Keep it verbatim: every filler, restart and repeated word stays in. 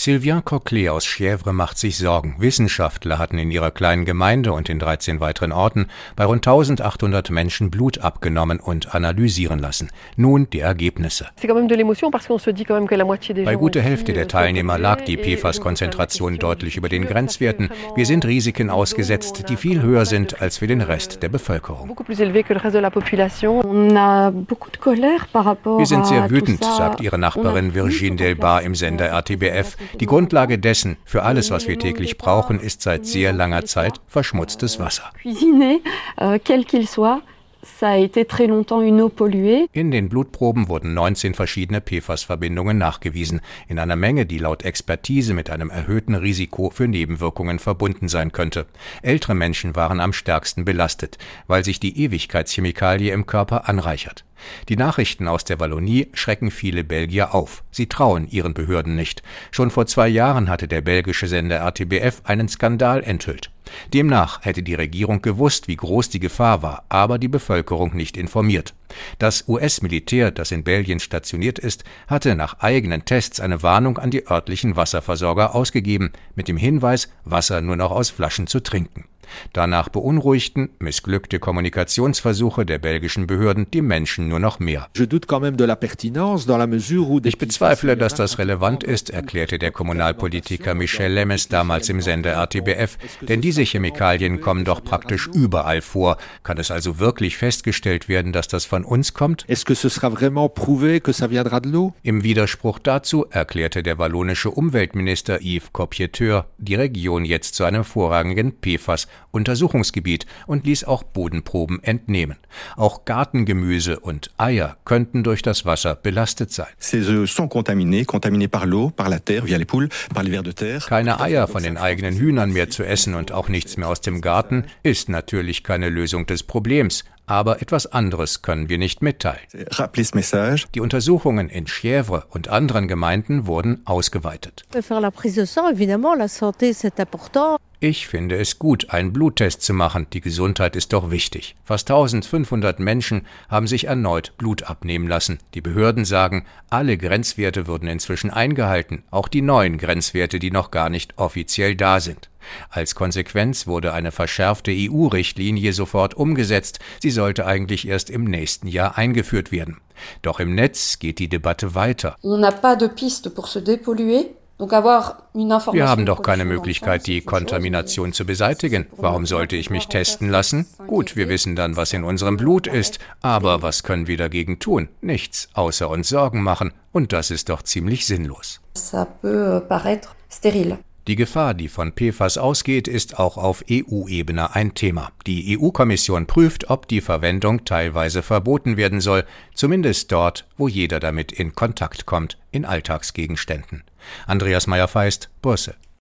Sylvain Coquelet aus Chièvre macht sich Sorgen. Wissenschaftler hatten in ihrer kleinen Gemeinde und in dreizehn weiteren Orten bei rund eintausendachthundert Menschen Blut abgenommen und analysieren lassen. Nun die Ergebnisse. Bei guter Hälfte der Teilnehmer lag die P F A S-Konzentration deutlich über den Grenzwerten. Wir sind Risiken ausgesetzt, die viel höher sind als für den Rest der Bevölkerung. Wir sind sehr wütend, sagt ihre Nachbarin Virginie Delbar im Sender R T B F. Die Grundlage dessen, für alles, was wir täglich brauchen, ist seit sehr langer Zeit verschmutztes Wasser. In den Blutproben wurden neunzehn verschiedene P F A S-Verbindungen nachgewiesen, in einer Menge, die laut Expertise mit einem erhöhten Risiko für Nebenwirkungen verbunden sein könnte. Ältere Menschen waren am stärksten belastet, weil sich die Ewigkeitschemikalie im Körper anreichert. Die Nachrichten aus der Wallonie schrecken viele Belgier auf. Sie trauen ihren Behörden nicht. Schon vor zwei Jahren hatte der belgische Sender R T B F einen Skandal enthüllt. Demnach hätte die Regierung gewusst, wie groß die Gefahr war, aber die Bevölkerung nicht informiert. Das U S-Militär, das in Belgien stationiert ist, hatte nach eigenen Tests eine Warnung an die örtlichen Wasserversorger ausgegeben, mit dem Hinweis, Wasser nur noch aus Flaschen zu trinken. Danach beunruhigten missglückte Kommunikationsversuche der belgischen Behörden die Menschen nur noch mehr. Ich bezweifle, dass das relevant ist, erklärte der Kommunalpolitiker Michel Lemmes damals im Sender R T B F, denn diese Chemikalien kommen doch praktisch überall vor. Kann es also wirklich festgestellt werden, dass das von uns kommt? Im Widerspruch dazu erklärte der wallonische Umweltminister Yves Copieteur die Region jetzt zu einem vorrangigen P F A S Untersuchungsgebiet und ließ auch Bodenproben entnehmen. Auch Gartengemüse und Eier könnten durch das Wasser belastet sein. Keine Eier von den eigenen Hühnern mehr zu essen und auch nichts mehr aus dem Garten ist natürlich keine Lösung des Problems. Aber etwas anderes können wir nicht mitteilen. Die Untersuchungen in Chièvre und anderen Gemeinden wurden ausgeweitet. Ich finde es gut, einen Bluttest zu machen. Die Gesundheit ist doch wichtig. Fast eintausendfünfhundert Menschen haben sich erneut Blut abnehmen lassen. Die Behörden sagen, alle Grenzwerte würden inzwischen eingehalten, auch die neuen Grenzwerte, die noch gar nicht offiziell da sind. Als Konsequenz wurde eine verschärfte E U-Richtlinie sofort umgesetzt. Sie sollte eigentlich erst im nächsten Jahr eingeführt werden. Doch im Netz geht die Debatte weiter. Wir haben doch keine Möglichkeit, die Kontamination zu beseitigen. Warum sollte ich mich testen lassen? Gut, wir wissen dann, was in unserem Blut ist. Aber was können wir dagegen tun? Nichts, außer uns Sorgen machen. Und das ist doch ziemlich sinnlos. Die Gefahr, die von P F A S ausgeht, ist auch auf E U-Ebene ein Thema. Die E U-Kommission prüft, ob die Verwendung teilweise verboten werden soll, zumindest dort, wo jeder damit in Kontakt kommt, in Alltagsgegenständen. Andreas Meyer-Feist, Brüssel.